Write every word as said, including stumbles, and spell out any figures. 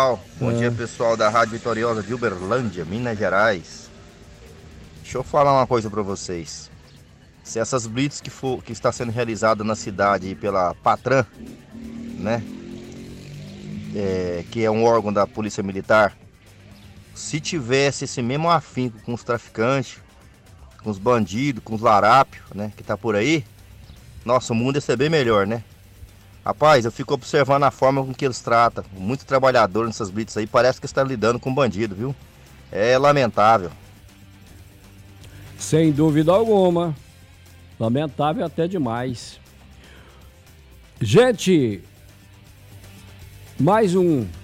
pessoal. Bom É. dia, pessoal da Rádio Vitoriosa de Uberlândia, Minas Gerais. Deixa eu falar uma coisa para vocês. Se essas blitz que, for, que está sendo realizada na cidade aí pela Patran, né? É, que é um órgão da Polícia Militar, se tivesse esse mesmo afinco com os traficantes, com os bandidos, com os larápios, né? Que tá por aí, nosso mundo ia ser bem melhor, né? Rapaz, eu fico observando a forma com que eles tratam. Muitos trabalhadores nessas blitz aí, parece que estão lidando com bandido, viu? É lamentável. Sem dúvida alguma. Lamentável até demais. Gente, mais um